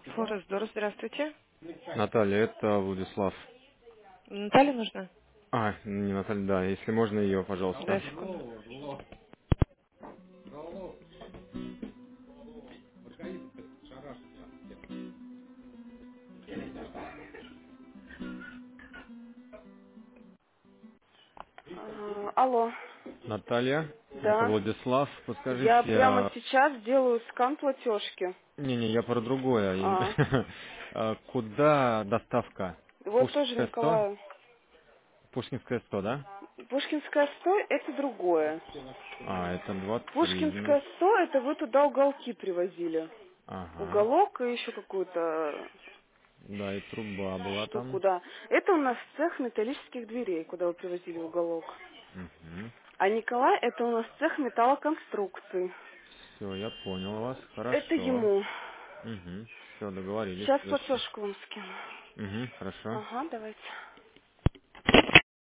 Форес-Дор, здравствуйте. Наталья, это Владислав. Наталья нужна? Не Наталья, да, если можно ее, Да, пожалуйста. секунду. Алло, Наталья, это да. Владислав. Я Подскажите, прямо сейчас делаю скан платежки. не, я про другое. А, Куда доставка? вот тоже Пушкинская 100? Николаю. Пушкинская 100, да? Пушкинская 100 это другое. Это 23. Пушкинская 100 это вы туда уголки привозили. Ага. Уголок и еще какую-то Да, и труба была штуку, там. да. Это у нас цех металлических дверей, куда вы привозили уголок. Угу. А Николай это у нас цех металлоконструкций. Все, я понял вас. Это Хорошо. ему. Угу. Все, договорились. Сейчас платежку вам скину. Угу, хорошо. Ага, давайте.